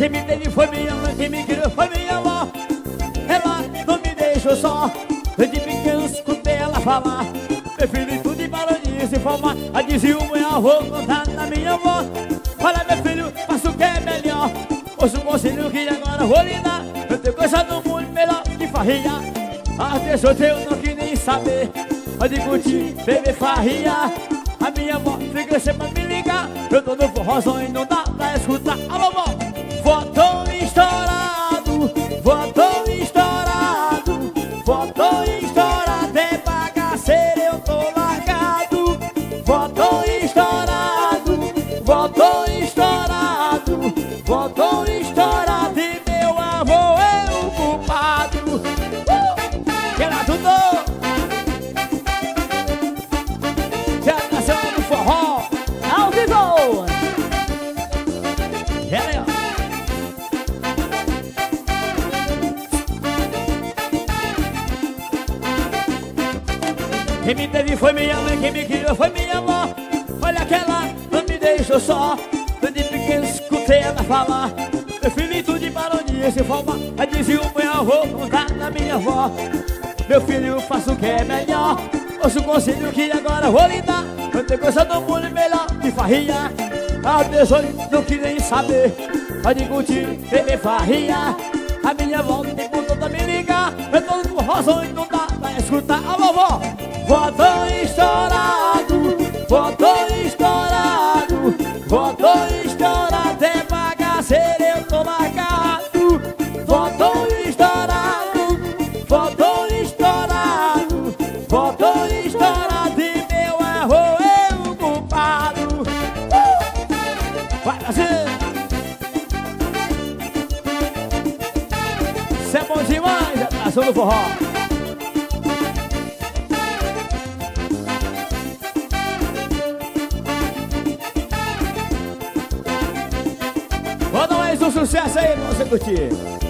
Quem me teve foi minha mãe, quem me criou foi minha avó. Ela não me deixou só. Desde pequeno escutei ela falar: meu filho, tudo de baronia se formar. A dizia o meu avô, contado na minha avó: olha meu filho, faça o que é melhor. Ouça o conselho que agora vou lhe dar. Eu tenho coisa no mundo melhor que farria. Atenção, eu não quis nem saber. Pode curtir, beber farria. A minha avó fica sempre pra me ligar. Eu tô no forrozão e não dá pra escutar. Alô, vó! Vó, tô estourado. Vó, tô estourado. Vó, tô estourado. É bagaceiro, eu tô largado. Vó, tô estourado. Vó, tô estourado. Vó, tô estourado. E meu avô é o culpado. Quero tudo! Ao vivo! Ela, quem me teve foi minha mãe, quem me criou foi minha avó. Olha aquela, não me deixou só. Desde pequeno escutei ela falar: meu filho de baronia se forma. Aí dizia o meu avô, contar na minha avó: meu filho, faça o que é melhor. Ouça o conselho que agora vou lhe dar. Eu tenho coisa do mundo melhor que farria. A tesoura não quis nem saber. Pode curtir, beber farria. A minha avó tem por toda me ligar. Eu tô no rosão e não dá pra escutar. Alô, vó! Vó, tô estourado. Vó, tô estourado. Vó, tô estourado. É bagaceiro, eu tô largado. Vó, tô estourado. Vó, tô estourado. Vó, tô estourado. E meu avô é o culpado. Vai, Brasil! Isso é bom demais, atração do forró. Vou dar mais um sucesso aí pra você curtir.